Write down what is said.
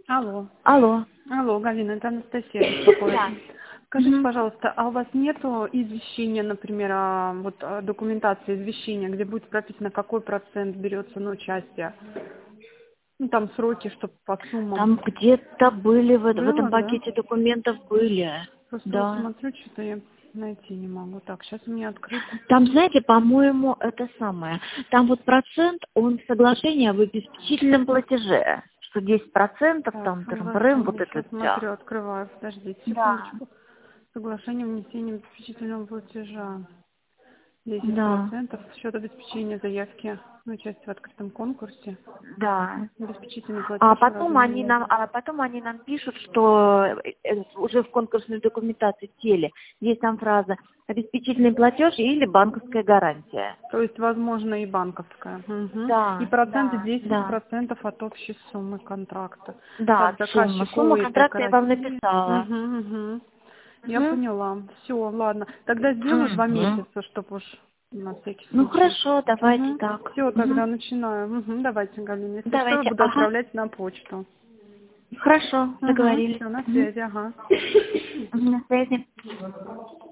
Алло. Алло. Алло, Галина, это Анастасия беспокоит. Да. Скажите, пожалуйста, а у вас нету извещения, например, документации извещения, где будет прописано, какой процент берется на участие? Ну, там сроки, чтобы по суммам. Там где-то были, в этом Было, да? пакете документов были. Просто вот Да. смотрю, что-то я найти не могу. Так, сейчас у меня открыт. Там, знаете, по-моему, это самое. Там вот процент, он соглашение об обеспечительном платеже. Что 10% Так, там, трым-брым, вот соглашение. это Сейчас все. смотрю, открываю. Подождите Да. секундочку. Соглашение внесения обеспечительного платежа. Да. 10% счет обеспечения заявки на участие в открытом конкурсе. Да. Обеспечительный А платеж в потом они размере. нам пишут, что уже в конкурсной документации в теле есть там фраза обеспечительный платеж или банковская гарантия. То есть, возможно, и банковская. Угу. И Да, проценты да, да. 10% от общей суммы контракта. Да, Так, от суммы. заказчик Сумма ОИП контракта я вам России. написала. Угу, угу. Я Мгм. поняла. Все, ладно. Тогда сделаю 2 Мгм. месяца, чтобы уж на всякий Ну случай. хорошо, давайте Угу. так. Все, Мгм. тогда начинаю. Угу. Давайте, Галина. Если что, я Давайте, буду ага. отправлять на почту. Хорошо, Угу. договорились. Все, на Мгм. связи, ага. Мгм, на связи.